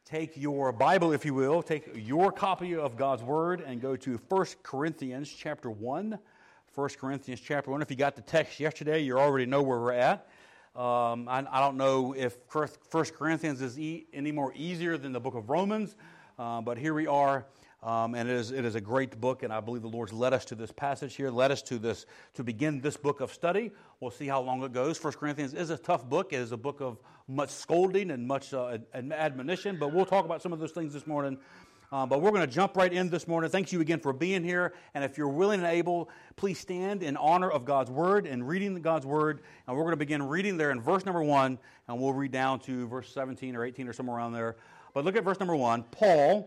Take your Bible, if you will, take your copy of God's Word and go to 1 Corinthians chapter 1. 1 Corinthians chapter 1. If you got the text yesterday, you already know where we're at. I don't know if 1 Corinthians is any more easier than the book of Romans, but here we are, and it is a great book, and I believe the Lord's led us to this passage here, led us to begin this book of study. We'll see how long it goes. 1 Corinthians is a tough book. It is a book of much scolding and much admonition, but we'll talk about some of those things this morning. But we're going to jump right in this morning. Thank you again for being here. And if you're willing and able, please stand in honor of God's Word and reading God's Word. And we're going to begin reading there in verse number 1, and we'll read down to verse 17 or 18 or somewhere around there. But look at verse number 1. Paul,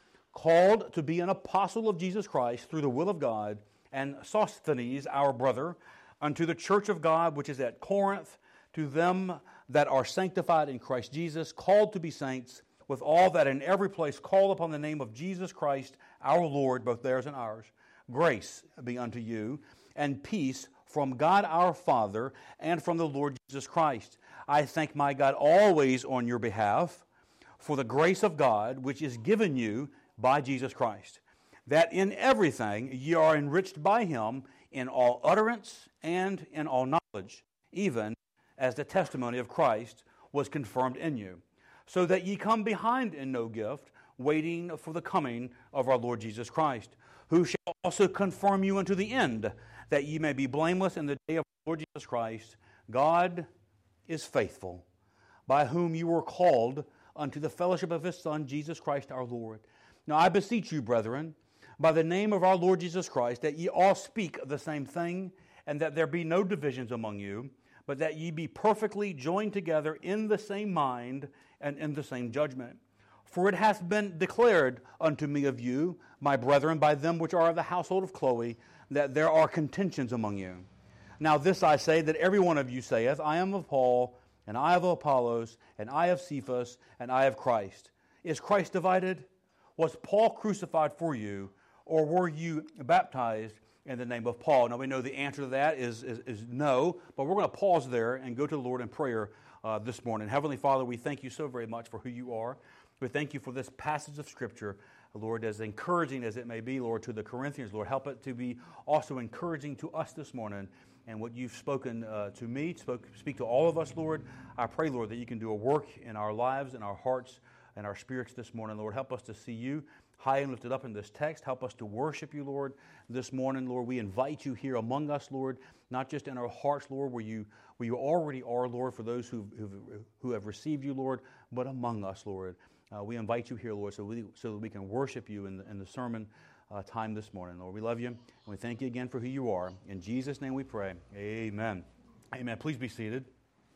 called to be an apostle of Jesus Christ through the will of God, and Sosthenes, our brother, unto the church of God which is at Corinth, to them that are sanctified in Christ Jesus, called to be saints, with all that in every place call upon the name of Jesus Christ, our Lord, both theirs and ours. Grace be unto you, and peace from God our Father, and from the Lord Jesus Christ. I thank my God always on your behalf, for the grace of God, which is given you by Jesus Christ, that in everything ye are enriched by him, in all utterance and in all knowledge, even as the testimony of Christ was confirmed in you, so that ye come behind in no gift, waiting for the coming of our Lord Jesus Christ, who shall also confirm you unto the end, that ye may be blameless in the day of our Lord Jesus Christ. God is faithful, by whom you were called unto the fellowship of his Son, Jesus Christ our Lord. Now I beseech you, brethren, by the name of our Lord Jesus Christ, that ye all speak the same thing, and that there be no divisions among you, but that ye be perfectly joined together in the same mind and in the same judgment. For it hath been declared unto me of you, my brethren, by them which are of the household of Chloe, that there are contentions among you. Now this I say, that every one of you saith, I am of Paul, and I of Apollos, and I of Cephas, and I of Christ. Is Christ divided? Was Paul crucified for you, or were you baptized in the name of Paul? Now we know the answer to that is no, but we're going to pause there and go to the Lord in prayer this morning. Heavenly Father, we thank you so very much for who you are. We thank you for this passage of Scripture, Lord, as encouraging as it may be, Lord, to the Corinthians. Lord, help it to be also encouraging to us this morning. And what you've spoken to me, speak to all of us, Lord. I pray, Lord, that you can do a work in our lives, in our hearts, and our spirits this morning. Lord, help us to see you high and lifted up in this text. Help us to worship you, Lord, this morning. Lord, we invite you here among us, Lord, not just in our hearts, Lord, where you already are, Lord, for those who have received you, Lord, but among us, Lord. We invite you here, Lord, so that we can worship you in the sermon time this morning. Lord, we love you, and we thank you again for who you are. In Jesus' name we pray. Amen. Amen. Please be seated.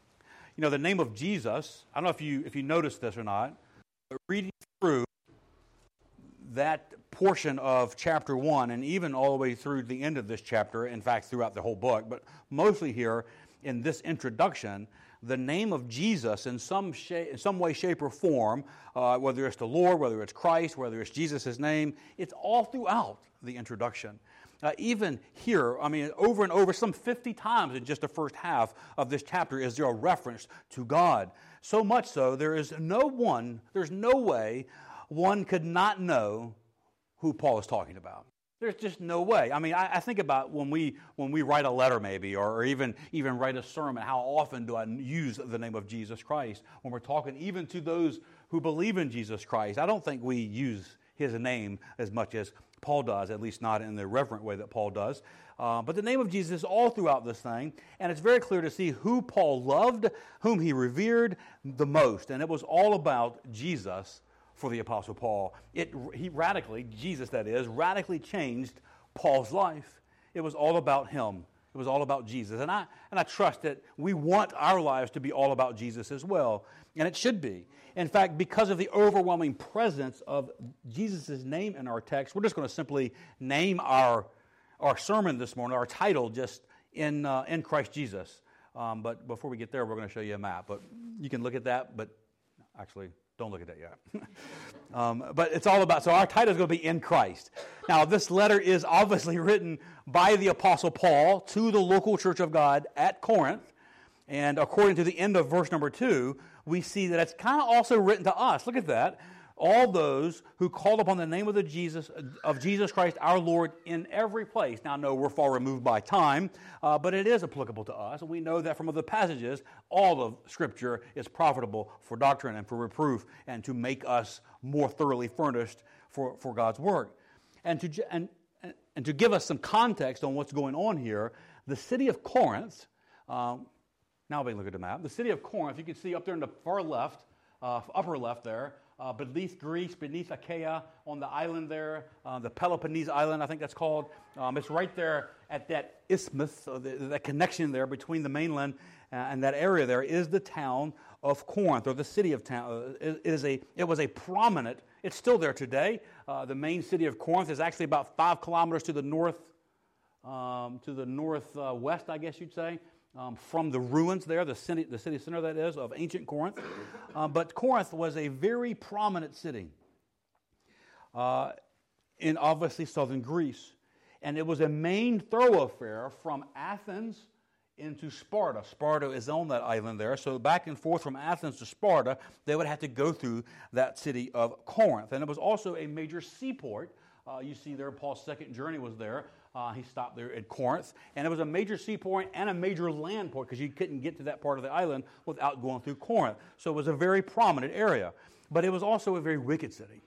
You know, the name of Jesus, I don't know if you noticed this or not, but reading through that portion of chapter 1, and even all the way through the end of this chapter, in fact, throughout the whole book, but mostly here in this introduction, the name of Jesus in some way, shape, or form, whether it's the Lord, whether it's Christ, whether it's Jesus' name, it's all throughout the introduction. Even here, I mean, over and over, some 50 times in just the first half of this chapter is there a reference to God. So much so, there's no way one could not know who Paul is talking about. There's just no way. I mean, I think about when we write a letter maybe, or even write a sermon, how often do I use the name of Jesus Christ when we're talking even to those who believe in Jesus Christ? I don't think we use his name as much as Paul does, at least not in the reverent way that Paul does. But the name of Jesus is all throughout this thing, and it's very clear to see who Paul loved, whom he revered the most, and it was all about Jesus for the Apostle Paul. Jesus radically changed Paul's life. It was all about him. It was all about Jesus. And I trust that we want our lives to be all about Jesus as well. And it should be. In fact, because of the overwhelming presence of Jesus' name in our text, we're just going to simply name our sermon this morning, our title, just in Christ Jesus. But before we get there, we're going to show you a map. But you can look at that, but actually, don't look at that yet. But it's all about, so our title is going to be In Christ. Now, this letter is obviously written by the Apostle Paul to the local church of God at Corinth. And according to the end of verse number 2, we see that it's kind of also written to us. Look at that. All those who call upon the name of Jesus Christ our Lord in every place. Now, no, we're far removed by time, but it is applicable to us. And we know that from other passages, all of Scripture is profitable for doctrine and for reproof and to make us more thoroughly furnished for God's work. And to give us some context on what's going on here, the city of Corinth, now we can look at the map. The city of Corinth, you can see up there in the far left, upper left there, beneath Greece, beneath Achaia, on the island there, the Peloponnese Island, I think that's called. It's right there at that isthmus, that connection there between the mainland and that area there is the town of Corinth, or the city of town. It was a prominent, it's still there today. The main city of Corinth is actually about 5 kilometers to the northwest, I guess you'd say. From the ruins there, the city center that is, of ancient Corinth. But Corinth was a very prominent city in obviously southern Greece. And it was a main thoroughfare from Athens into Sparta. Sparta is on that island there. So back and forth from Athens to Sparta, they would have to go through that city of Corinth. And it was also a major seaport. You see there, Paul's second journey was there. He stopped there at Corinth, and it was a major seaport and a major land port because you couldn't get to that part of the island without going through Corinth. So it was a very prominent area, but it was also a very wicked city.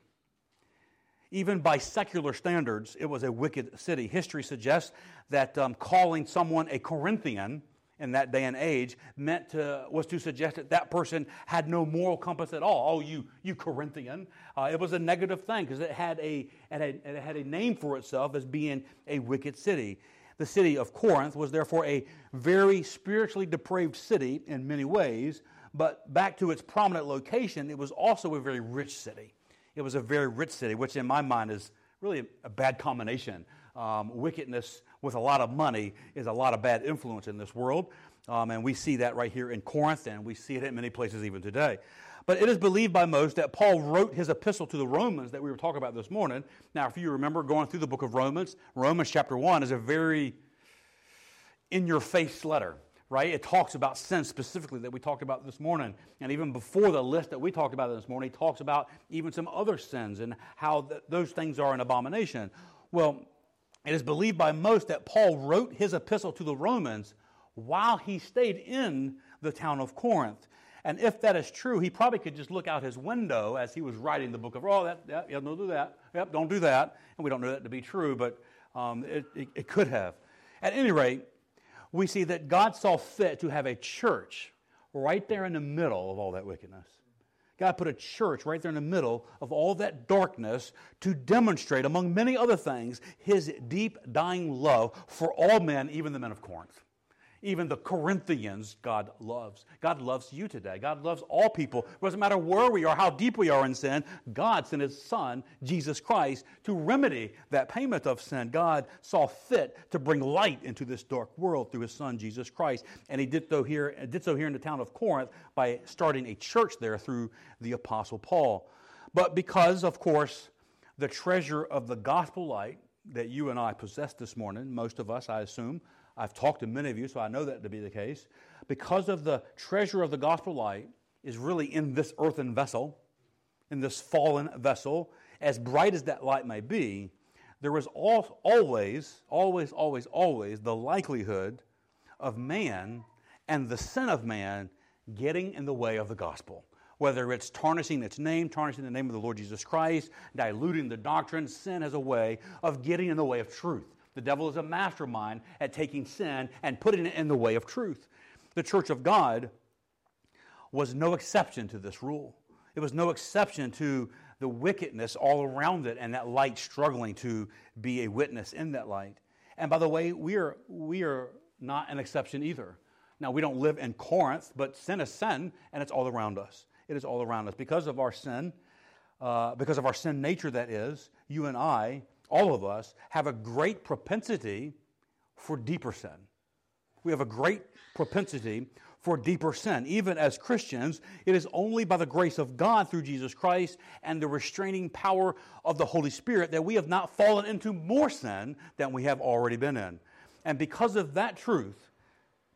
Even by secular standards, it was a wicked city. History suggests that calling someone a Corinthian in that day and age was to suggest that that person had no moral compass at all. Oh, you Corinthian. It was a negative thing because it had a name for itself as being a wicked city. The city of Corinth was therefore a very spiritually depraved city in many ways, but back to its prominent location, it was also a very rich city. It was a very rich city, which in my mind is really a bad combination. Wickedness with a lot of money is a lot of bad influence in this world. And we see that right here in Corinth, and we see it in many places even today. But it is believed by most that Paul wrote his epistle to the Romans that we were talking about this morning. Now, if you remember going through the book of Romans, Romans chapter 1 is a very in-your-face letter, right? It talks about sin specifically that we talked about this morning. And even before the list that we talked about this morning, he talks about even some other sins and how those things are an abomination. Well, it is believed by most that Paul wrote his epistle to the Romans while he stayed in the town of Corinth. And if that is true, he probably could just look out his window as he was writing the book of, don't do that. Yep, don't do that. And we don't know that to be true, but it could have. At any rate, we see that God saw fit to have a church right there in the middle of all that wickedness. God put a church right there in the middle of all that darkness to demonstrate, among many other things, His deep, dying love for all men, even the men of Corinth. Even the Corinthians, God loves. God loves you today. God loves all people. It doesn't matter where we are, how deep we are in sin. God sent His Son, Jesus Christ, to remedy that payment of sin. God saw fit to bring light into this dark world through His Son, Jesus Christ. And He did so here in the town of Corinth by starting a church there through the Apostle Paul. But because, of course, the treasure of the gospel light that you and I possess this morning, most of us, I assume, I've talked to many of you, so I know that to be the case. Because of the treasure of the gospel light is really in this earthen vessel, in this fallen vessel, as bright as that light may be, there is always the likelihood of man and the sin of man getting in the way of the gospel. Whether it's tarnishing its name, tarnishing the name of the Lord Jesus Christ, diluting the doctrine, sin has a way of getting in the way of truth. The devil is a mastermind at taking sin and putting it in the way of truth. The church of God was no exception to this rule. It was no exception to the wickedness all around it and that light struggling to be a witness in that light. And by the way, we are not an exception either. Now, we don't live in Corinth, but sin is sin, and it's all around us. It is all around us. Because of our sin nature that is, you and I, all of us, have a great propensity for deeper sin. We have a great propensity for deeper sin. Even as Christians, it is only by the grace of God through Jesus Christ and the restraining power of the Holy Spirit that we have not fallen into more sin than we have already been in. And because of that truth,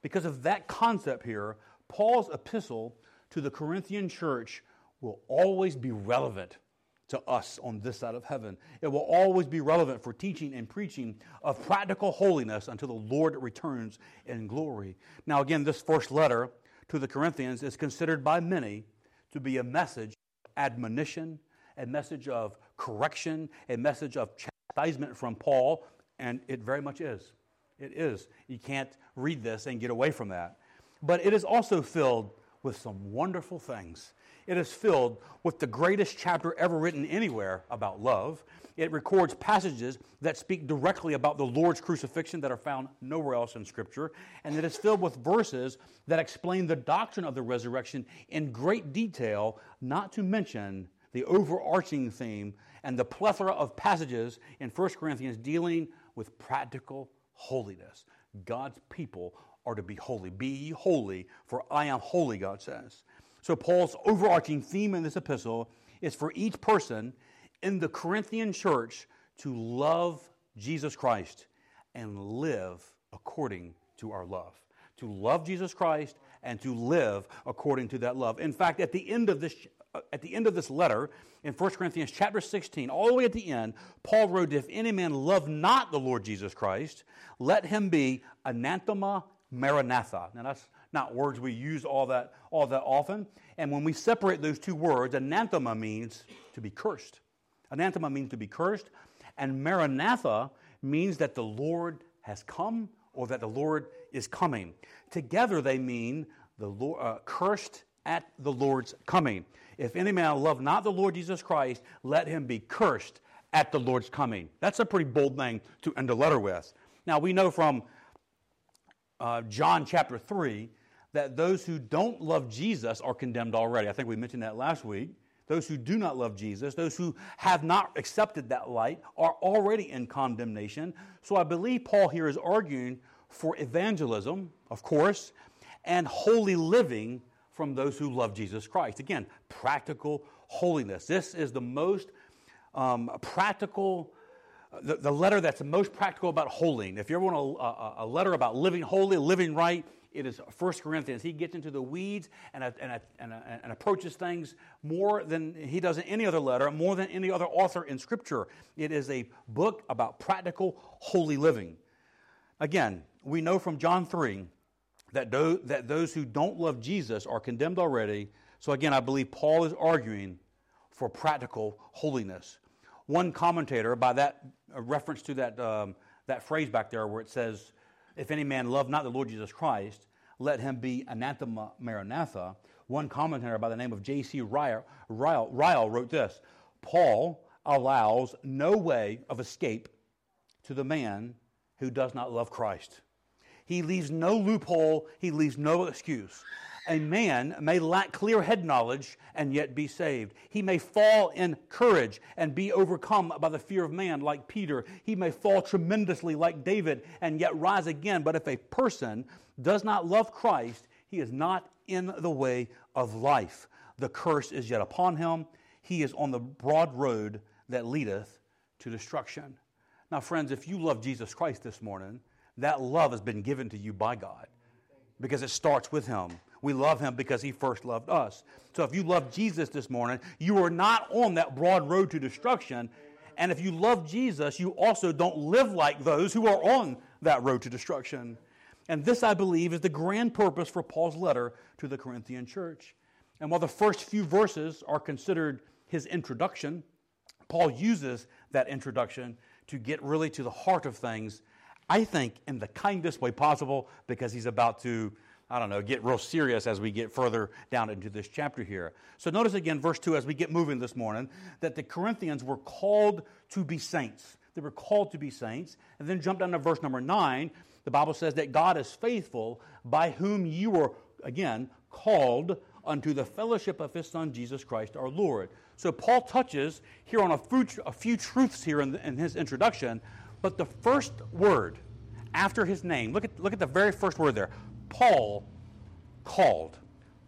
Because of that concept here, Paul's epistle to the Corinthian church will always be relevant to us on this side of heaven. It will always be relevant for teaching and preaching of practical holiness until the Lord returns in glory. Now again, this first letter to the Corinthians is considered by many to be a message of admonition, a message of correction, a message of chastisement from Paul, and it very much is. It is. You can't read this and get away from that. But it is also filled with some wonderful things. It is filled with the greatest chapter ever written anywhere about love. It records passages that speak directly about the Lord's crucifixion that are found nowhere else in Scripture. And it is filled with verses that explain the doctrine of the resurrection in great detail, not to mention the overarching theme and the plethora of passages in 1 Corinthians dealing with practical holiness. God's people are to be holy. Be ye holy, for I am holy, God says. So Paul's overarching theme in this epistle is for each person in the Corinthian church to love Jesus Christ and live according to our love. To love Jesus Christ and to live according to that love. In fact, at the end of this letter, in 1 Corinthians chapter 16, all the way at the end, Paul wrote, if any man love not the Lord Jesus Christ, let him be anathema maranatha. Now that's not words we use all that often. And when we separate those two words, anathema means to be cursed. Anathema means to be cursed. And maranatha means that the Lord has come or that the Lord is coming. Together they mean the Lord, cursed at the Lord's coming. If any man love not the Lord Jesus Christ, let him be cursed at the Lord's coming. That's a pretty bold thing to end a letter with. Now we know from John chapter 3 that those who don't love Jesus are condemned already. I think we mentioned that last week. Those who do not love Jesus, those who have not accepted that light, are already in condemnation. So I believe Paul here is arguing for evangelism, of course, and holy living from those who love Jesus Christ. Again, practical holiness. This is the most practical, the letter that's the most practical about holiness. If you ever want a letter about living holy, living right, it is 1 Corinthians. He gets into the weeds and approaches things more than he does in any other letter, more than any other author in Scripture. It is a book about practical, holy living. Again, we know from John 3 that those who don't love Jesus are condemned already. So again, I believe Paul is arguing for practical holiness. One commentator, by that reference to that phrase back there where it says, if any man love not the Lord Jesus Christ, let him be anathema maranatha. One commentator by the name of J.C. Ryle wrote this: Paul allows no way of escape to the man who does not love Christ. He leaves no loophole. He leaves no excuse. A man may lack clear head knowledge and yet be saved. He may fall in courage and be overcome by the fear of man like Peter. He may fall tremendously like David and yet rise again. But if a person does not love Christ, he is not in the way of life. The curse is yet upon him. He is on the broad road that leadeth to destruction. Now, friends, if you love Jesus Christ this morning, that love has been given to you by God because it starts with him. We love him because he first loved us. So if you love Jesus this morning, you are not on that broad road to destruction. And if you love Jesus, you also don't live like those who are on that road to destruction. And this, I believe, is the grand purpose for Paul's letter to the Corinthian church. And while the first few verses are considered his introduction, Paul uses that introduction to get really to the heart of things, I think, in the kindest way possible, because he's about to, get real serious as we get further down into this chapter here. So notice again, verse 2, as we get moving this morning, that the Corinthians were called to be saints. They were called to be saints. And then jump down to verse number 9. The Bible says that God is faithful, by whom you were, again, called unto the fellowship of his Son, Jesus Christ our Lord. So Paul touches here on a few truths here in his introduction, but the first word after his name, look at the very first word there. Paul called.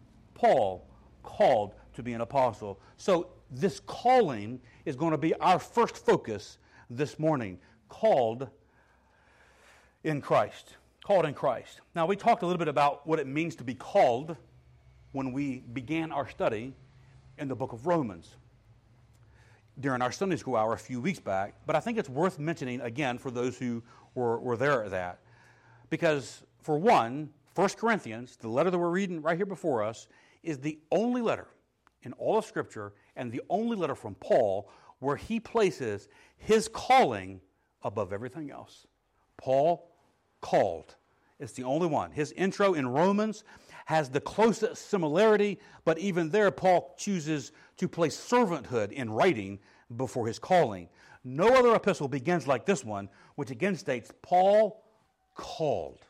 Paul called to be an apostle. So this calling is going to be our first focus this morning. Called in Christ. Called in Christ. Now, we talked a little bit about what it means to be called when we began our study in the book of Romans during our Sunday school hour a few weeks back, but I think it's worth mentioning again for those who were there at that. Because, for one, 1 Corinthians, the letter that we're reading right here before us, is the only letter in all of Scripture and the only letter from Paul where he places his calling above everything else. Paul called. It's the only one. His intro in Romans has the closest similarity, but even there, Paul chooses to place servanthood in writing before his calling. No other epistle begins like this one, which again states, Paul called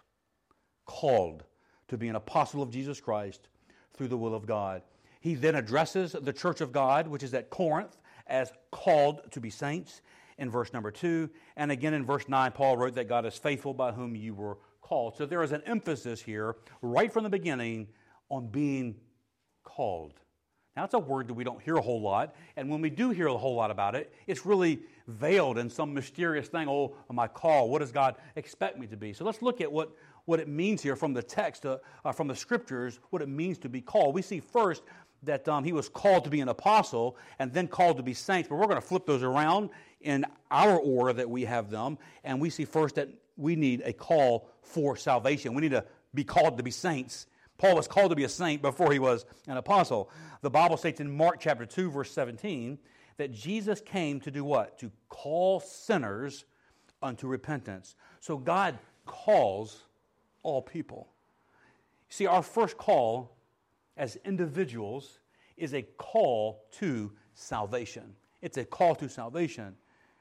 to be an apostle of Jesus Christ through the will of God. He then addresses the church of God, which is at Corinth, as called to be saints in verse number 2. And again in verse 9, Paul wrote that God is faithful by whom you were called. So there is an emphasis here right from the beginning on being called. Now, it's a word that we don't hear a whole lot, and when we do hear a whole lot about it, it's really veiled in some mysterious thing. Oh, my call, what does God expect me to be? So let's look at what it means here from the text, from the Scriptures, what it means to be called. We see first that he was called to be an apostle and then called to be saints, but we're going to flip those around in our order that we have them, and we see first that we need a call for salvation. We need to be called to be saints. Paul was called to be a saint before he was an apostle. The Bible states in Mark chapter 2, verse 17, that Jesus came to do what? To call sinners unto repentance. So God calls all people. See, our first call as individuals is a call to salvation. It's a call to salvation.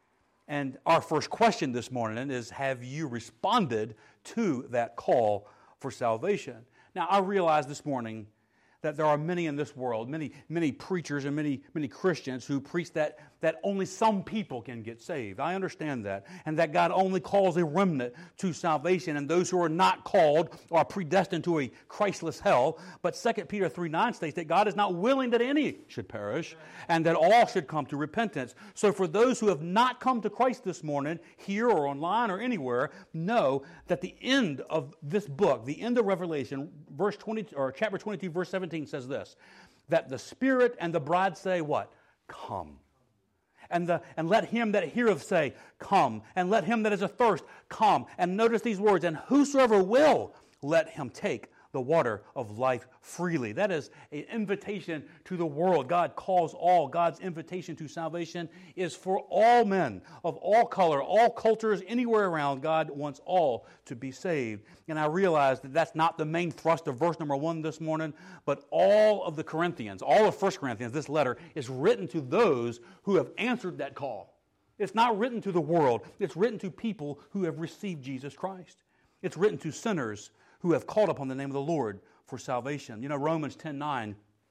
And our first question this morning is, have you responded to that call for salvation? Now, I realize this morning that there are many in this world, many preachers and many Christians who preach that only some people can get saved. I understand that. And that God only calls a remnant to salvation, and those who are not called are predestined to a Christless hell. But 2 Peter 3:9 states that God is not willing that any should perish, and that all should come to repentance. So for those who have not come to Christ this morning, here or online or anywhere, know that the end of this book, the end of Revelation, chapter 22, verse 17 says this, that the Spirit and the bride say what? Come. And let him that heareth say, come. And let him that is athirst come. And notice these words, and whosoever will, let him take the water of life freely. That is an invitation to the world. God calls all. God's invitation to salvation is for all men of all color, all cultures, anywhere around. God wants all to be saved. And I realize that that's not the main thrust of verse number 1 this morning, but all of the Corinthians, all of 1 Corinthians, this letter is written to those who have answered that call. It's not written to the world. It's written to people who have received Jesus Christ. It's written to sinners who have called upon the name of the Lord for salvation. You know, Romans 10:9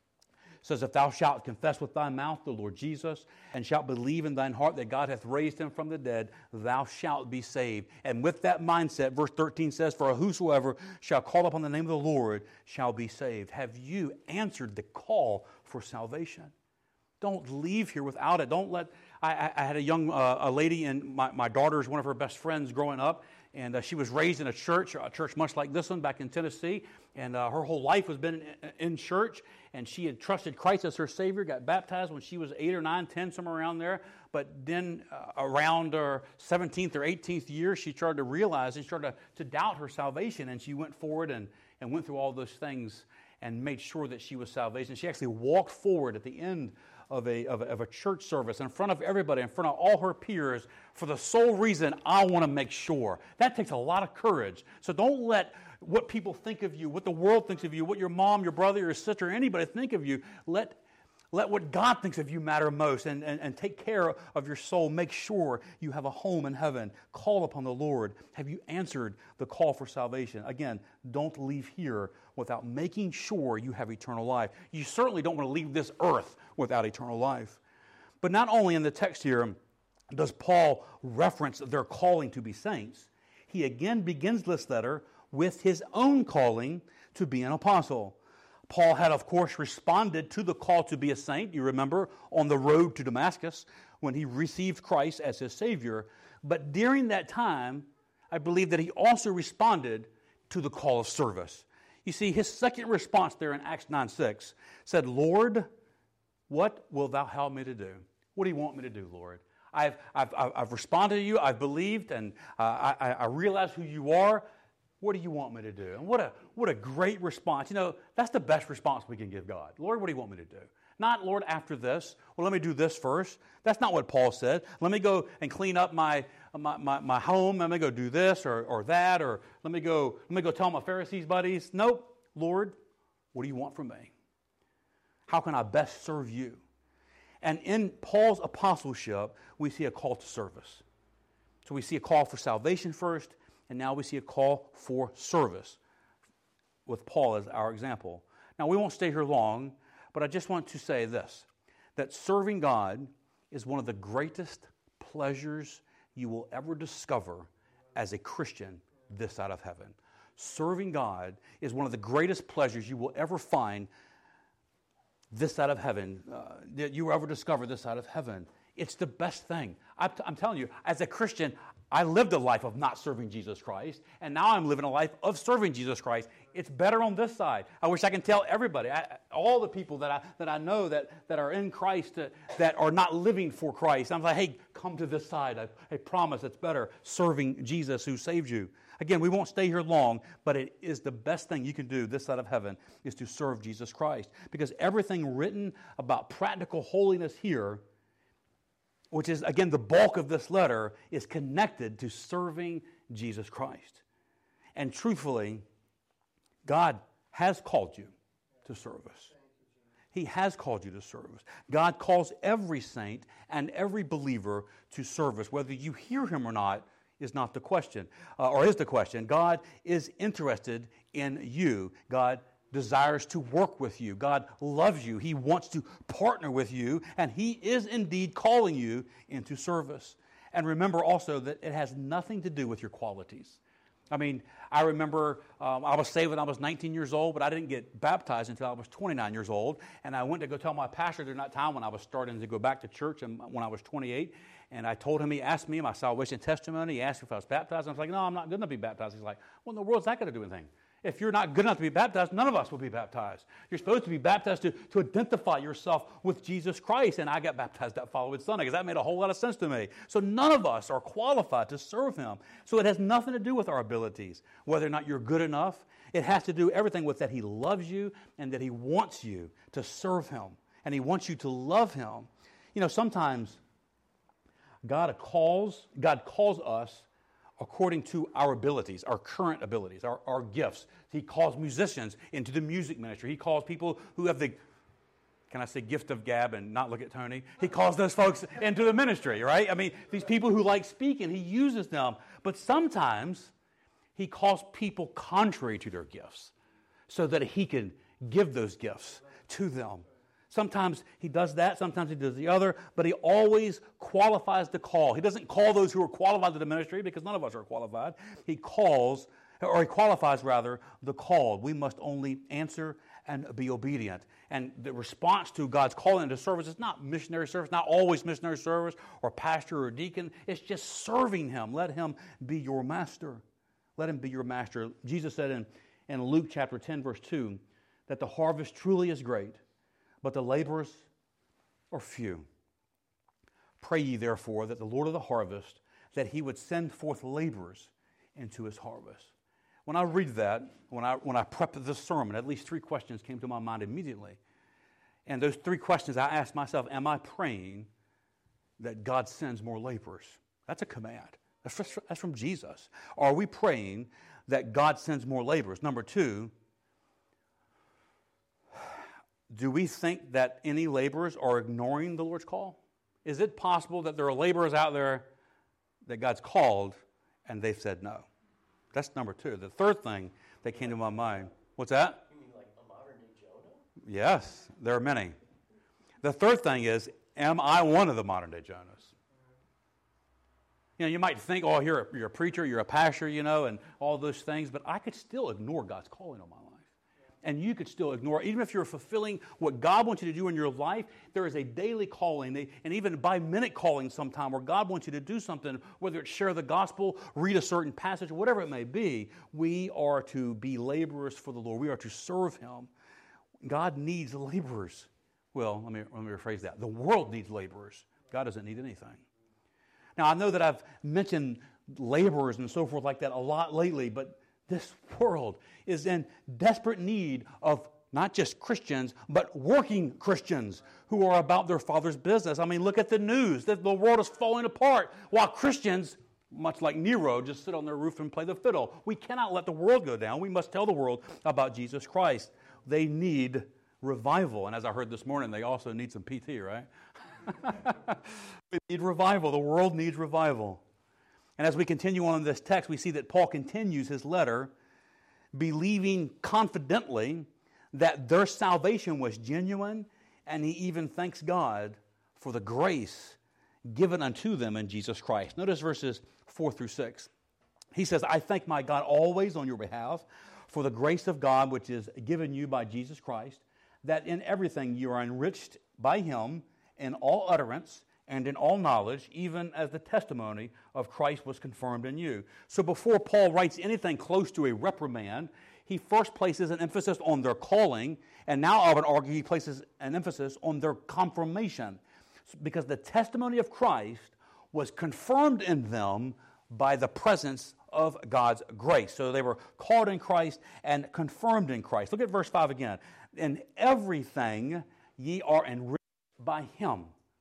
says, if thou shalt confess with thy mouth the Lord Jesus, and shalt believe in thine heart that God hath raised him from the dead, thou shalt be saved. And with that mindset, verse 13 says, for whosoever shall call upon the name of the Lord shall be saved. Have you answered the call for salvation? Don't leave here without it. Don't let... I had a young a lady, and my daughter's one of her best friends growing up, and she was raised in a church much like this one back in Tennessee, and her whole life has been in church, and she had trusted Christ as her Savior, got baptized when she was 8 or 9, 10, somewhere around there, but then around her 17th or 18th year, she started to realize and started to doubt her salvation, and she went forward and went through all those things and made sure that she was salvation. She actually walked forward at the end of a church service in front of everybody, in front of all her peers, for the sole reason, I want to make sure. That takes a lot of courage. So don't let what people think of you, what the world thinks of you, what your mom, your brother, your sister, anybody think of you. Let what God thinks of you matter most, and take care of your soul. Make sure you have a home in heaven. Call upon the Lord. Have you answered the call for salvation? Again, don't leave here without making sure you have eternal life. You certainly don't want to leave this earth without eternal life. But not only in the text here does Paul reference their calling to be saints, he again begins this letter with his own calling to be an apostle. Paul had, of course, responded to the call to be a saint, you remember, on the road to Damascus when he received Christ as his Savior. But during that time, I believe that he also responded to the call of service. You see, his second response there in Acts 9:6 said, Lord, what wilt thou have me to do? What do you want me to do, Lord? I've responded to you. I've believed, and I realize who you are. What do you want me to do? And what a great response. You know, that's the best response we can give God. Lord, what do you want me to do? Not, Lord, after this. Well, let me do this first. That's not what Paul said. Let me go and clean up my home. Let me go do this or that. Or let me go tell my Pharisees buddies. Nope. Lord, what do you want from me? How can I best serve you? And in Paul's apostleship, we see a call to service. So we see a call for salvation first, and now we see a call for service with Paul as our example. Now, we won't stay here long, but I just want to say this, that serving God is one of the greatest pleasures you will ever discover as a Christian this side of heaven. Serving God is one of the greatest pleasures you will ever find this side of heaven, that you will ever discover this side of heaven. It's the best thing. I'm telling you, as a Christian, I lived a life of not serving Jesus Christ, and now I'm living a life of serving Jesus Christ. It's better on this side. I wish I could tell everybody, all the people that I know that are in Christ, that are not living for Christ. I'm like, hey, come to this side. I promise it's better serving Jesus who saved you. Again, we won't stay here long, but it is the best thing you can do this side of heaven is to serve Jesus Christ. Because everything written about practical holiness here, which is, again, the bulk of this letter, is connected to serving Jesus Christ. And truthfully, God has called you to service. He has called you to service. God calls every saint and every believer to service. Whether you hear him or not is not the question, or is the question. God is interested in you. God desires to work with you. God loves you. He wants to partner with you, and he is indeed calling you into service. And remember also that it has nothing to do with your qualities. I mean, I remember I was saved when I was 19 years old, but I didn't get baptized until I was 29 years old. And I went to go tell my pastor during that time when I was starting to go back to church and when I was 28. And I told him, he asked me my salvation testimony. He asked me if I was baptized. I was like, no, I'm not good enough to be baptized. He's like, what in the world is that going to do anything? If you're not good enough to be baptized, none of us will be baptized. You're supposed to be baptized to identify yourself with Jesus Christ. And I got baptized that following Sunday because that made a whole lot of sense to me. So none of us are qualified to serve him. So it has nothing to do with our abilities, whether or not you're good enough. It has to do everything with that he loves you and that he wants you to serve him. And he wants you to love him. You know, sometimes God calls us according to our abilities, our current abilities, our gifts. He calls musicians into the music ministry. He calls people who have the, can I say gift of gab and not look at Tony? He calls those folks into the ministry, right? I mean, these people who like speaking, he uses them. But sometimes he calls people contrary to their gifts so that he can give those gifts to them. Sometimes he does that, sometimes he does the other, but he always qualifies the call. He doesn't call those who are qualified to the ministry because none of us are qualified. He qualifies the called. We must only answer and be obedient. And the response to God's calling into service is not missionary service, not always missionary service or pastor or deacon. It's just serving him. Let him be your master. Let him be your master. Jesus said in Luke chapter 10, verse 2, that the harvest truly is great, but the laborers are few. Pray ye therefore that the Lord of the harvest, that he would send forth laborers into his harvest. When I read that, when I prepped this sermon, at least 3 questions came to my mind immediately. And those 3 questions I asked myself, am I praying that God sends more laborers? That's a command. That's from Jesus. Are we praying that God sends more laborers? Number 2, do we think that any laborers are ignoring the Lord's call? Is it possible that there are laborers out there that God's called and they've said no? That's number 2. The third thing that came to my mind, what's that? You mean like a modern day Jonah? Yes, there are many. The third thing is, am I one of the modern day Jonahs? You know, you might think, oh, you're a preacher, you're a pastor, you know, and all those things, but I could still ignore God's calling on my life. and you could still ignore it. Even if you're fulfilling what God wants you to do in your life, there is a daily calling, and even by-minute calling sometime where God wants you to do something, whether it's share the gospel, read a certain passage, whatever it may be. We are to be laborers for the Lord. We are to serve Him. God needs laborers. Well, let me rephrase that. The world needs laborers. God doesn't need anything. Now, I know that I've mentioned laborers and so forth like that a lot lately, but this world is in desperate need of not just Christians, but working Christians who are about their Father's business. I mean, look at the news. The world is falling apart while Christians, much like Nero, just sit on their roof and play the fiddle. We cannot let the world go down. We must tell the world about Jesus Christ. They need revival. And as I heard this morning, they also need some PT, right? We need revival. The world needs revival. And as we continue on in this text, we see that Paul continues his letter believing confidently that their salvation was genuine, and he even thanks God for the grace given unto them in Jesus Christ. Notice verses 4 through 6. He says, I thank my God always on your behalf for the grace of God which is given you by Jesus Christ, that in everything you are enriched by Him in all utterance and in all knowledge, even as the testimony of Christ was confirmed in you. So before Paul writes anything close to a reprimand, he first places an emphasis on their calling, and now I would argue he places an emphasis on their confirmation, because the testimony of Christ was confirmed in them by the presence of God's grace. So they were called in Christ and confirmed in Christ. Look at verse 5 again. In everything ye are enriched by Him,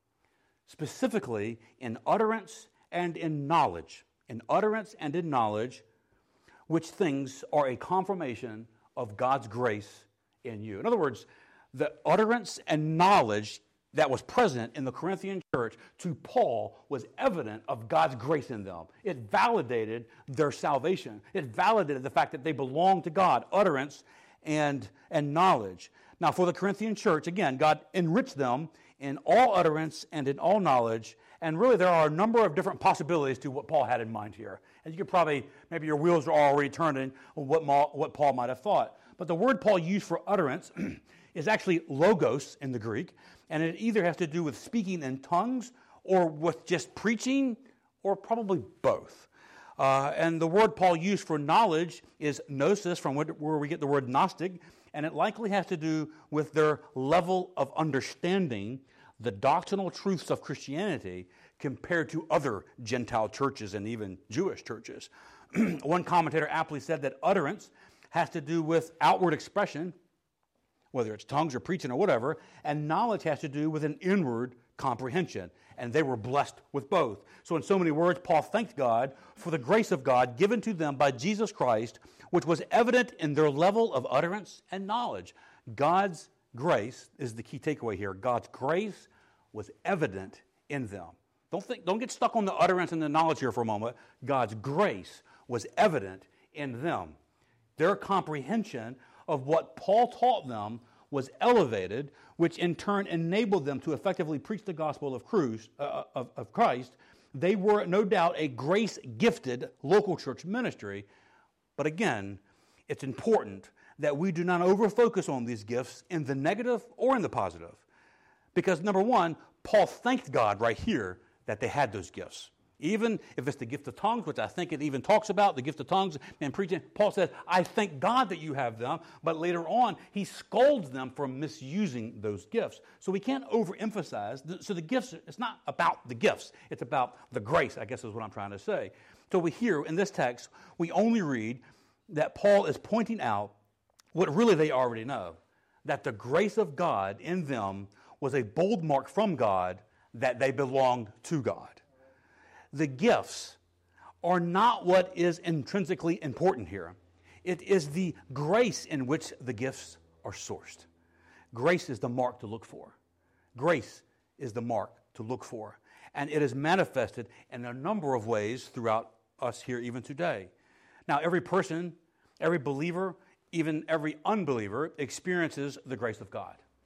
specifically in utterance and in knowledge. In utterance and in knowledge, which things are a confirmation of God's grace in you. In other words, the utterance and knowledge that was present in the Corinthian church to Paul was evident of God's grace in them. It validated their salvation. It validated the fact that they belonged to God, utterance and knowledge. Now, for the Corinthian church, again, God enriched them in all utterance and in all knowledge. And really, there are a number of different possibilities to what Paul had in mind here. And you could probably, maybe your wheels are already turning on what Paul might have thought. But the word Paul used for utterance is actually logos in the Greek. And it either has to do with speaking in tongues or with just preaching, or probably both. And the word Paul used for knowledge is gnosis, from where we get the word Gnostic. And it likely has to do with their level of understanding the doctrinal truths of Christianity compared to other Gentile churches and even Jewish churches. One commentator aptly said that utterance has to do with outward expression, whether it's tongues or preaching or whatever, and knowledge has to do with an inward comprehension. And they were blessed with both. So in so many words, Paul thanked God for the grace of God given to them by Jesus Christ, which was evident in their level of utterance and knowledge. God's grace is the key takeaway here. God's grace was evident in them. Don't get stuck on the utterance and the knowledge here for a moment. God's grace was evident in them. Their comprehension of what Paul taught them was elevated, which in turn enabled them to effectively preach the gospel of Christ. They were no doubt a grace-gifted local church ministry. But again, it's important that we do not overfocus on these gifts in the negative or in the positive. Because number one, Paul thanked God right here that they had those gifts. Even if it's the gift of tongues, which I think it even talks about, the gift of tongues and preaching, Paul says, I thank God that you have them. But later on, he scolds them for misusing those gifts. So we can't overemphasize. So the gifts, it's not about the gifts. It's about the grace, I guess is what I'm trying to say. So we hear in this text, we only read that Paul is pointing out what really they already know, that the grace of God in them was a bold mark from God that they belonged to God. The gifts are not what is intrinsically important here. It is the grace in which the gifts are sourced. Grace is the mark to look for. Grace is the mark to look for. And it is manifested in a number of ways throughout us here even today. Now, every person, every believer, even every unbeliever experiences the grace of God.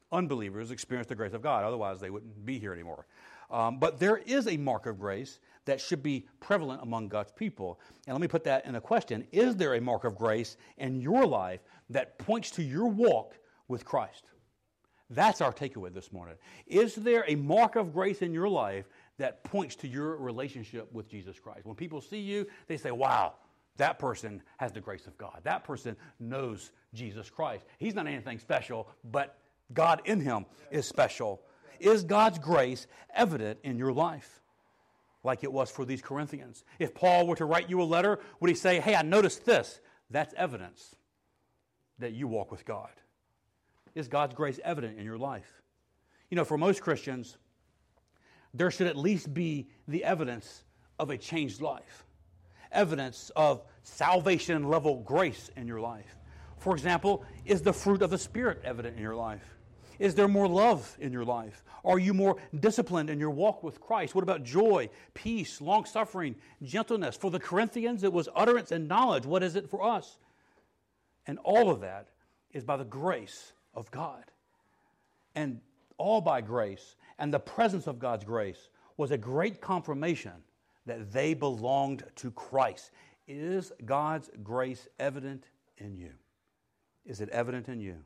unbelievers experience the grace of God. Otherwise, they wouldn't be here anymore. But there is a mark of grace that should be prevalent among God's people. And let me put that in a question. Is there a mark of grace in your life that points to your walk with Christ? That's our takeaway this morning. Is there a mark of grace in your life that points to your relationship with Jesus Christ? When people see you, they say, wow, that person has the grace of God. That person knows Jesus Christ. He's not anything special, but God in him is special. Is God's grace evident in your life like it was for these Corinthians? If Paul were to write you a letter, would he say, hey, I noticed this? That's evidence that you walk with God. Is God's grace evident in your life? You know, for most Christians, there should at least be the evidence of a changed life, evidence of salvation level grace in your life. For example, is the fruit of the Spirit evident in your life? Is there more love in your life? Are you more disciplined in your walk with Christ? What about joy, peace, long-suffering, gentleness? For the Corinthians, it was utterance and knowledge. What is it for us? And all of that is by the grace of God. And all by grace, and the presence of God's grace was a great confirmation that they belonged to Christ. Is God's grace evident in you? Is it evident in you?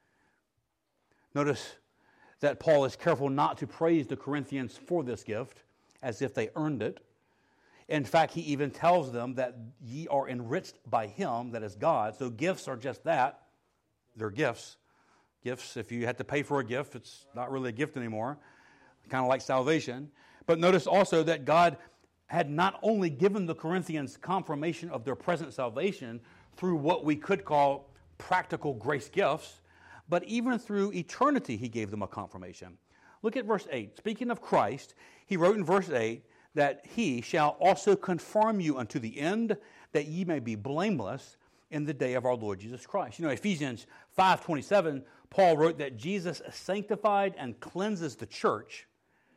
Notice that Paul is careful not to praise the Corinthians for this gift as if they earned it. In fact, he even tells them that ye are enriched by him, that is God. So gifts are just that. They're gifts. Gifts, if you had to pay for a gift, it's not really a gift anymore. Kind of like salvation. But notice also that God had not only given the Corinthians confirmation of their present salvation through what we could call practical grace gifts, but even through eternity he gave them a confirmation. Look at verse 8. Speaking of Christ, he wrote in verse 8 that he shall also confirm you unto the end, that ye may be blameless in the day of our Lord Jesus Christ. You know, Ephesians 5:27, Paul wrote that Jesus sanctified and cleanses the church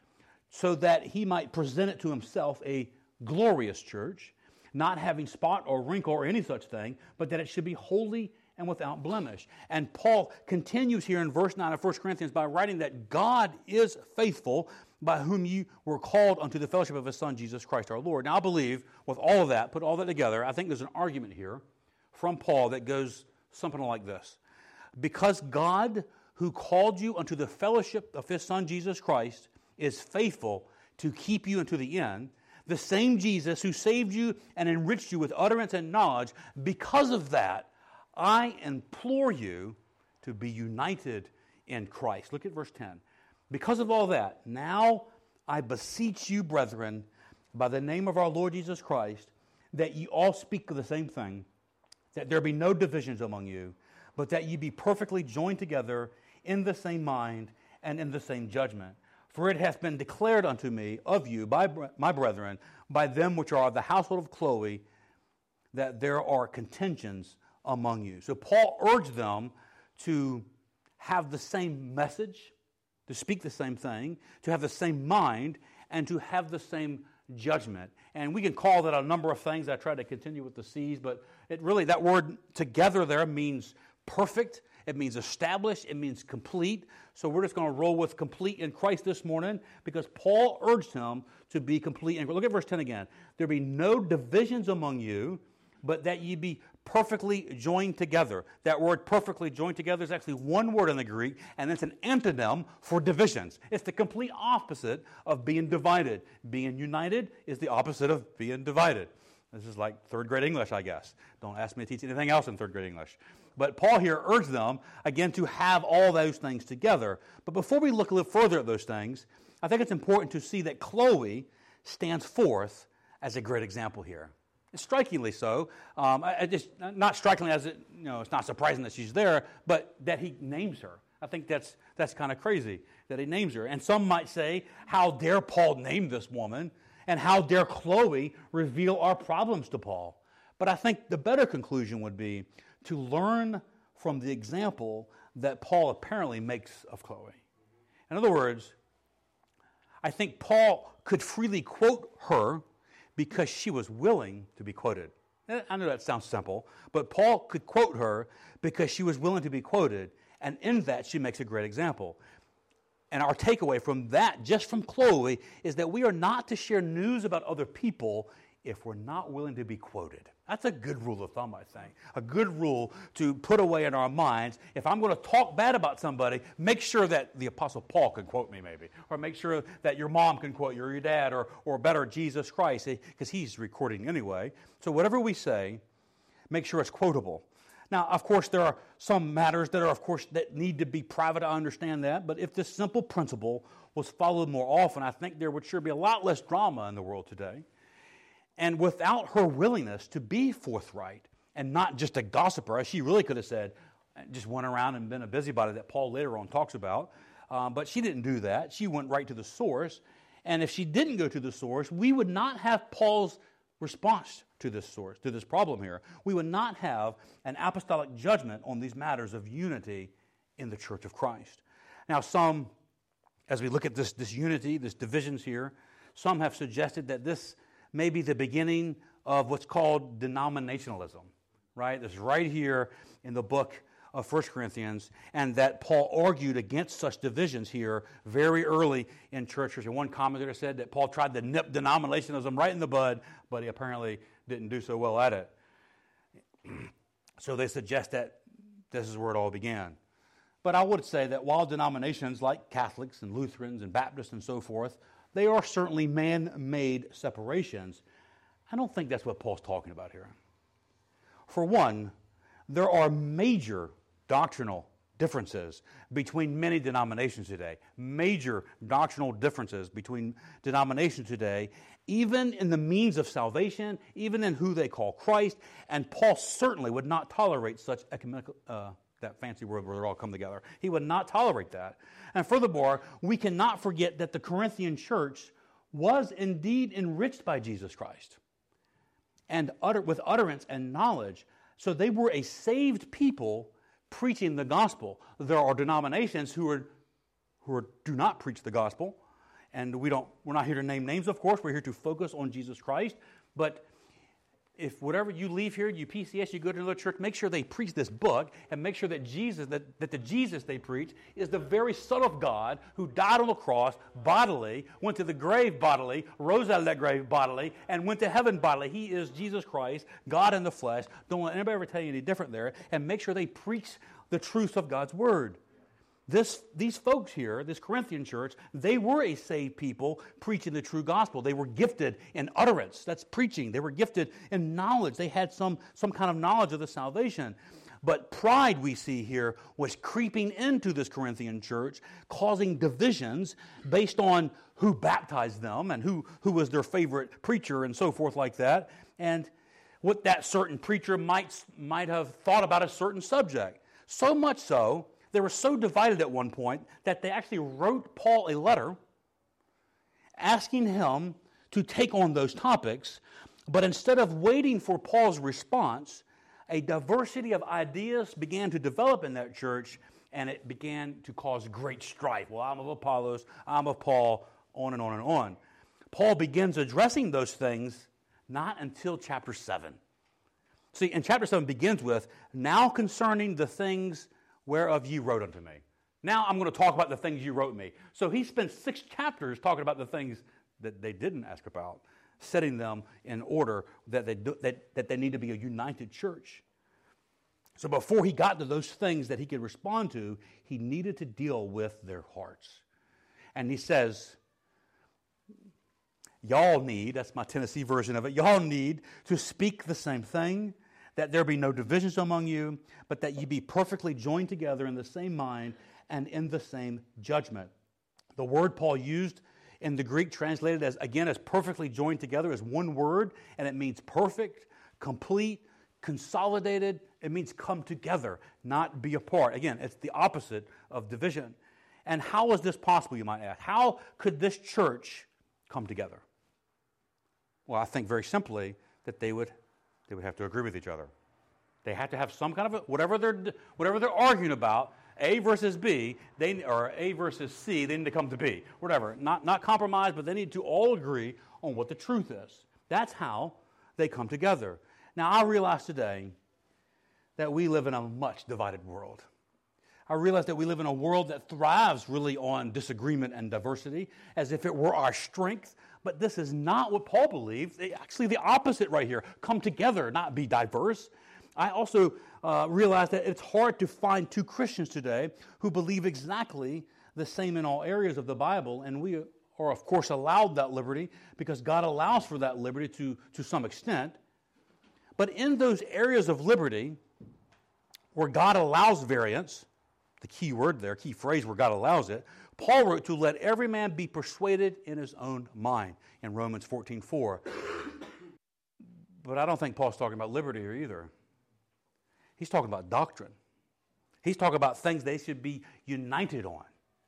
so that he might present it to himself a glorious church, not having spot or wrinkle or any such thing, but that it should be holy and without blemish. And Paul continues here in verse 9 of 1 Corinthians by writing that God is faithful, by whom you were called unto the fellowship of his Son, Jesus Christ our Lord. Now I believe, with all of that, put all that together, I think there's an argument here from Paul that goes something like this. Because God, who called you unto the fellowship of his Son, Jesus Christ, is faithful to keep you unto the end, the same Jesus who saved you and enriched you with utterance and knowledge, because of that, I implore you to be united in Christ. Look at verse 10. Because of all that, now I beseech you, brethren, by the name of our Lord Jesus Christ, that ye all speak of the same thing, that there be no divisions among you, but that ye be perfectly joined together in the same mind and in the same judgment. For it hath been declared unto me of you, by my brethren, by them which are of the household of Chloe, that there are contentions among you. So Paul urged them to have the same message, to speak the same thing, to have the same mind, and to have the same judgment. And we can call that a number of things. I try to continue with the C's, but it really, that word together there means perfect. It means established. It means complete. So we're just going to roll with complete in Christ this morning because Paul urged him to be complete. Look at verse 10 again. There be no divisions among you, but that ye be perfectly joined together. That word perfectly joined together is actually one word in the Greek, and it's an antonym for divisions. It's the complete opposite of being divided. Being united is the opposite of being divided. This is like third grade English, I guess. Don't ask me to teach anything else in third grade English. But Paul here urged them, again, to have all those things together. But before we look a little further at those things, I think it's important to see that Chloe stands forth as a great example here. Strikingly so. Not strikingly as it, it's not surprising that she's there, but that he names her. I think that's kind of crazy that he names her. And some might say, how dare Paul name this woman? And how dare Chloe reveal our problems to Paul? But I think the better conclusion would be to learn from the example that Paul apparently makes of Chloe. In other words, I think Paul could freely quote her because she was willing to be quoted. I know that sounds simple, but Paul could quote her because she was willing to be quoted, And in that, she makes a great example. And our takeaway from that, just from Chloe, is that we are not to share news about other people if we're not willing to be quoted. That's a good rule of thumb, I think. A good rule to put away in our minds. If I'm going to talk bad about somebody, make sure that the Apostle Paul can quote me maybe. Or make sure that your mom can quote you, or your dad, or better, Jesus Christ, because he's recording anyway. So whatever we say, make sure it's quotable. Now, of course, there are some matters that need to be private. I understand that. But if this simple principle was followed more often, I think there would sure be a lot less drama in the world today. And without her willingness to be forthright and not just a gossiper, as she really could have said, just went around and been a busybody that Paul later on talks about. But she didn't do that. She went right to the source. And if she didn't go to the source, we would not have Paul's response to this source, to this problem here. We would not have an apostolic judgment on these matters of unity in the Church of Christ. Now, some, as we look at this unity, this divisions here, some have suggested that this may be the beginning of what's called denominationalism, right? This is right here in the book of 1 Corinthians, and that Paul argued against such divisions here very early in church history. One commentator said that Paul tried to nip denominationalism right in the bud, but he apparently didn't do so well at it. So they suggest that this is where it all began. But I would say that while denominations like Catholics and Lutherans and Baptists and so forth, they are certainly man-made separations, I don't think that's what Paul's talking about here. For one, there are major doctrinal differences between many denominations today. Major doctrinal differences between denominations today, even in the means of salvation, even in who they call Christ. And Paul certainly would not tolerate such ecumenical, that fancy word where they all come together. He would not tolerate that. And furthermore, we cannot forget that the Corinthian church was indeed enriched by Jesus Christ, and with utterance and knowledge. So they were a saved people preaching the gospel. There are denominations who do not preach the gospel, and we're not here to name names, of course. We're here to focus on Jesus Christ. But if whatever you leave here, you PCS, you go to another church, make sure they preach this book, and make sure that that the Jesus they preach is the very Son of God who died on the cross bodily, went to the grave bodily, rose out of that grave bodily, and went to heaven bodily. He is Jesus Christ, God in the flesh. Don't let anybody ever tell you any different there. And make sure they preach the truth of God's word. These folks here, this Corinthian church, they were a saved people preaching the true gospel. They were gifted in utterance. That's preaching. They were gifted in knowledge. They had some kind of knowledge of the salvation. But pride, we see here, was creeping into this Corinthian church, causing divisions based on who baptized them and who was their favorite preacher and so forth like that, and what that certain preacher might have thought about a certain subject. So much so, they were so divided at one point that they actually wrote Paul a letter asking him to take on those topics. But instead of waiting for Paul's response, a diversity of ideas began to develop in that church, and it began to cause great strife. Well, I'm of Apollos, I'm of Paul, on and on and on. Paul begins addressing those things not until chapter 7. See, and chapter 7 begins with, now concerning the things whereof ye wrote unto me. Now I'm going to talk about the things you wrote me. So he spent 6 chapters talking about the things that they didn't ask about, setting them in order that they need to be a united church. So before he got to those things that he could respond to, he needed to deal with their hearts. And he says, y'all need, that's my Tennessee version of it, y'all need to speak the same thing, that there be no divisions among you, but that ye be perfectly joined together in the same mind and in the same judgment. The word Paul used in the Greek, translated as perfectly joined together, is one word, and it means perfect, complete, consolidated. It means come together, not be apart. Again, it's the opposite of division. And how is this possible, you might ask? How could this church come together? Well, I think very simply that they would have to agree with each other. They have to have some kind of whatever they're arguing about, A versus B, or A versus C, they need to come to B. Whatever. Not compromise, but they need to all agree on what the truth is. That's how they come together. Now, I realize today that we live in a much divided world. I realize that we live in a world that thrives really on disagreement and diversity, as if it were our strength. But this is not what Paul believed. Actually, the opposite right here. Come together, not be diverse. I also realize that it's hard to find two Christians today who believe exactly the same in all areas of the Bible, and we are, of course, allowed that liberty because God allows for that liberty to some extent. But in those areas of liberty where God allows variance, the key word there, key phrase where God allows it, Paul wrote to let every man be persuaded in his own mind in Romans 14:4. But I don't think Paul's talking about liberty here either. He's talking about doctrine. He's talking about things they should be united on.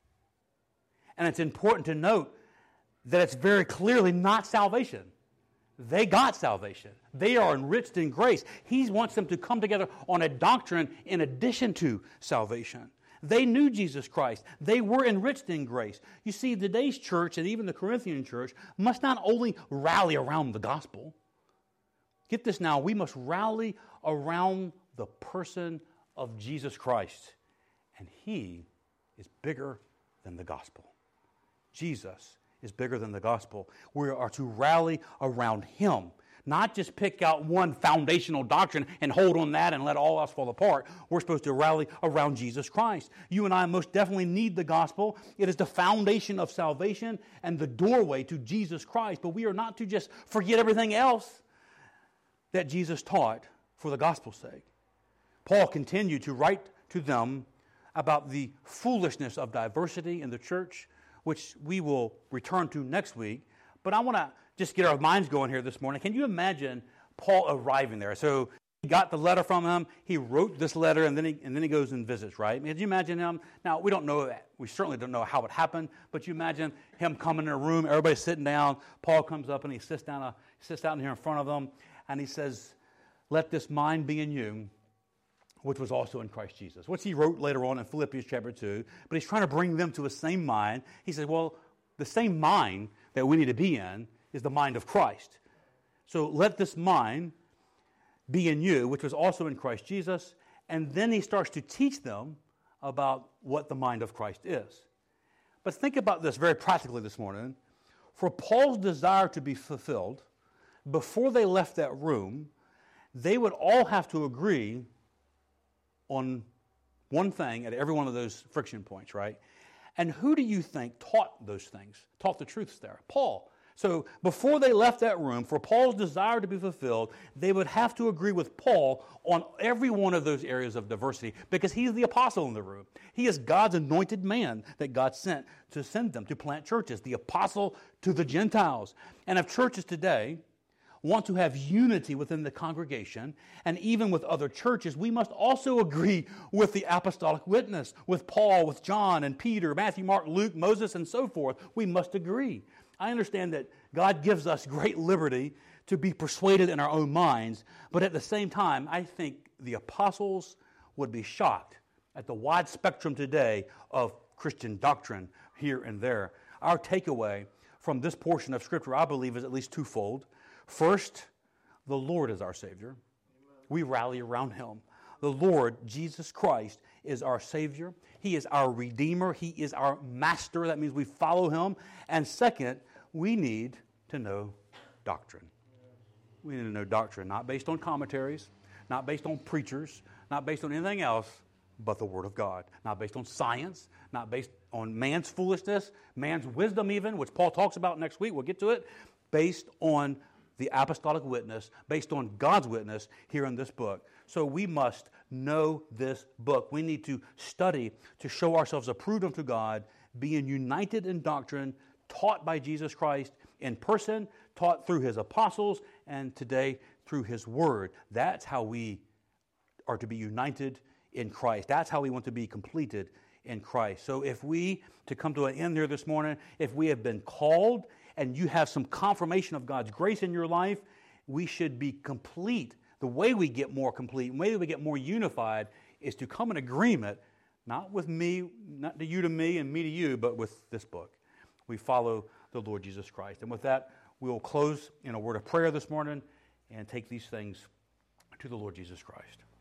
And it's important to note that it's very clearly not salvation. They got salvation. They are enriched in grace. He wants them to come together on a doctrine in addition to salvation. They knew Jesus Christ. They were enriched in grace. You see, today's church and even the Corinthian church must not only rally around the gospel. Get this now, we must rally around the person of Jesus Christ. And He is bigger than the gospel. Jesus is bigger than the gospel. We are to rally around Him. Not just pick out one foundational doctrine and hold on that and let all else fall apart. We're supposed to rally around Jesus Christ. You and I most definitely need the gospel. It is the foundation of salvation and the doorway to Jesus Christ. But we are not to just forget everything else that Jesus taught for the gospel's sake. Paul continued to write to them about the foolishness of diversity in the church, which we will return to next week. But I want to just get our minds going here this morning. Can you imagine Paul arriving there? So he got the letter from him. He wrote this letter, and then he goes and visits, right? Can you imagine him? Now, we don't know that. We certainly don't know how it happened, but you imagine him coming in a room, everybody's sitting down. Paul comes up, and he sits down here in front of them, and he says, "Let this mind be in you, which was also in Christ Jesus," which he wrote later on in Philippians chapter 2. But he's trying to bring them to the same mind. He said, well, the same mind that we need to be in is the mind of Christ. So let this mind be in you, which was also in Christ Jesus. And then he starts to teach them about what the mind of Christ is. But think about this very practically this morning. For Paul's desire to be fulfilled, before they left that room, they would all have to agree on one thing at every one of those friction points, right? And who do you think taught those things, taught the truths there? Paul. So before they left that room, for Paul's desire to be fulfilled, they would have to agree with Paul on every one of those areas of diversity because he's the apostle in the room. He is God's anointed man that God sent to send them to plant churches, the apostle to the Gentiles. And if churches today want to have unity within the congregation and even with other churches, we must also agree with the apostolic witness, with Paul, with John and Peter, Matthew, Mark, Luke, Moses, and so forth. We must agree. I understand that God gives us great liberty to be persuaded in our own minds, but at the same time, I think the apostles would be shocked at the wide spectrum today of Christian doctrine here and there. Our takeaway from this portion of Scripture, I believe, is at least twofold. First, the Lord is our Savior. Amen. We rally around Him. The Lord, Jesus Christ, is our Savior. He is our Redeemer. He is our Master. That means we follow Him. And second, we need to know doctrine. We need to know doctrine, not based on commentaries, not based on preachers, not based on anything else but the Word of God. Not based on science, not based on man's foolishness, man's wisdom even, which Paul talks about next week. We'll get to it. Based on the apostolic witness, based on God's witness here in this book. So we must know this book. We need to study to show ourselves approved unto God, being united in doctrine, taught by Jesus Christ in person, taught through His apostles, and today through His Word. That's how we are to be united in Christ. That's how we want to be completed in Christ. So if we, to come to an end here this morning, if we have been called and you have some confirmation of God's grace in your life, we should be complete. The way we get more complete, the way we get more unified is to come in agreement, not with me, not to you to me and me to you, but with this book. We follow the Lord Jesus Christ. And with that, we will close in a word of prayer this morning and take these things to the Lord Jesus Christ.